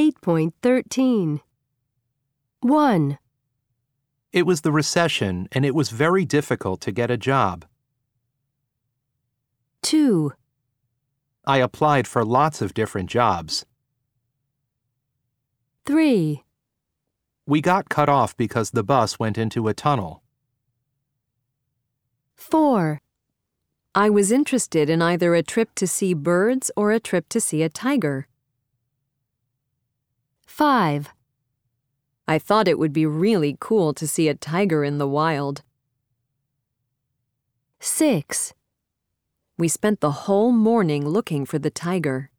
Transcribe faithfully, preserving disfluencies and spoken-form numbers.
eight point thirteen. one. It was the recession, and it was very difficult to get a job. two. I applied for lots of different jobs. three. We got cut off because the bus went into a tunnel. four. I was interested in either a trip to see birds or a trip to see a tiger. five. I thought it would be really cool to see a tiger in the wild. six. We spent the whole morning looking for the tiger.